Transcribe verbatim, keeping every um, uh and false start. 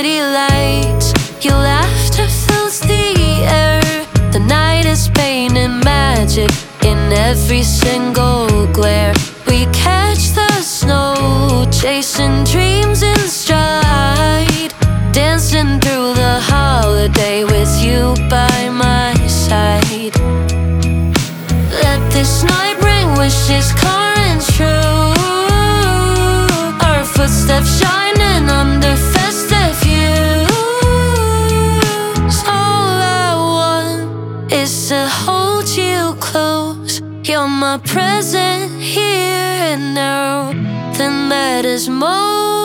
city lights. Your laughter fills the air. The night is painted magic in every single glare. We catch the snow, chasing dreams in stride, dancing through the holiday with you by my side. Let this night bring wishes coming true. Our footsteps shining under festive hues. All I want is to hold you close. You're my present here and now. Then matters most.